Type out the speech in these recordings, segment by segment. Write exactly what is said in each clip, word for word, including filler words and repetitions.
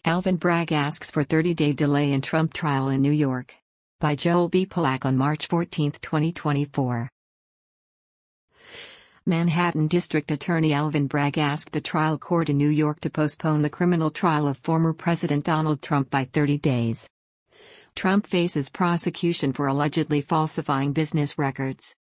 Alvin Bragg asks for thirty-day delay in Trump trial in New York. By Joel B. Polak on March fourteenth, twenty twenty-four. Manhattan District Attorney Alvin Bragg asked a trial court in New York to postpone the criminal trial of former President Donald Trump by thirty days. Trump faces prosecution for allegedly falsifying business records.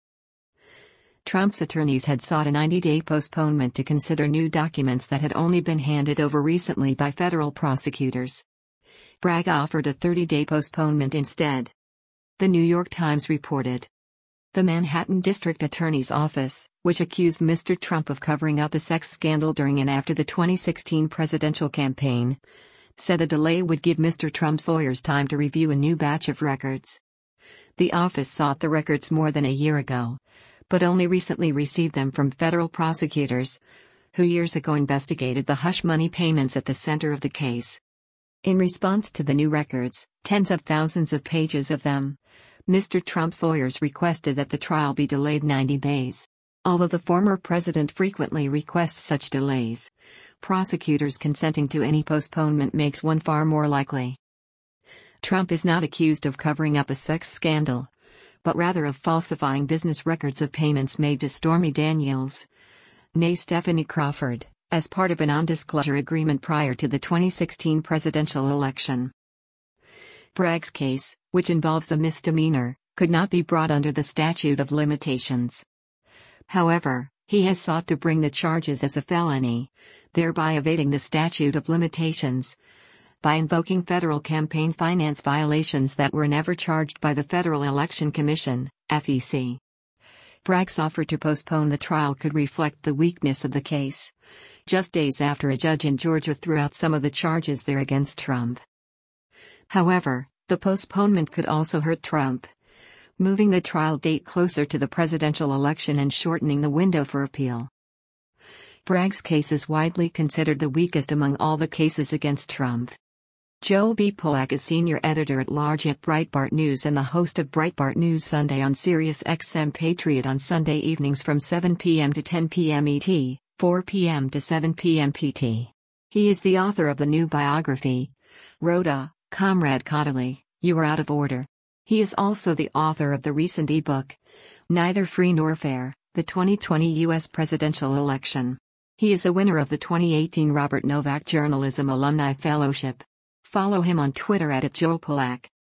Trump's attorneys had sought a ninety-day postponement to consider new documents that had only been handed over recently by federal prosecutors. Bragg offered a thirty-day postponement instead. The New York Times reported. The Manhattan District Attorney's Office, which accused Mister Trump of covering up a sex scandal during and after the twenty sixteen presidential campaign, said the delay would give Mister Trump's lawyers time to review a new batch of records. The office sought the records more than a year ago, but only recently received them from federal prosecutors, who years ago investigated the hush money payments at the center of the case. In response to the new records, tens of thousands of pages of them, Mister Trump's lawyers requested that the trial be delayed ninety days. Although the former president frequently requests such delays, prosecutors consenting to any postponement makes one far more likely. Trump is not accused of covering up a sex scandal, but rather of falsifying business records of payments made to Stormy Daniels, née Stephanie Crawford, as part of a non-disclosure agreement prior to the twenty sixteen presidential election. Bragg's case, which involves a misdemeanor, could not be brought under the statute of limitations. However, he has sought to bring the charges as a felony, thereby evading the statute of limitations by invoking federal campaign finance violations that were never charged by the Federal Election Commission, F E C. Bragg's offer to postpone the trial could reflect the weakness of the case, just days after a judge in Georgia threw out some of the charges there against Trump. However, the postponement could also hurt Trump, moving the trial date closer to the presidential election and shortening the window for appeal. Bragg's case is widely considered the weakest among all the cases against Trump. Joel B. Polak is senior editor-at-large at Breitbart News and the host of Breitbart News Sunday on Sirius X M Patriot on Sunday evenings from seven p m to ten p m E T, four p m to seven p m P T. He is the author of the new biography, Rhoda, Comrade Caudill, You Are Out of Order. He is also the author of the recent ebook, Neither Free Nor Fair, the twenty twenty U S Presidential Election. He is a winner of the twenty eighteen Robert Novak Journalism Alumni Fellowship. Follow him on Twitter at Joel Polak.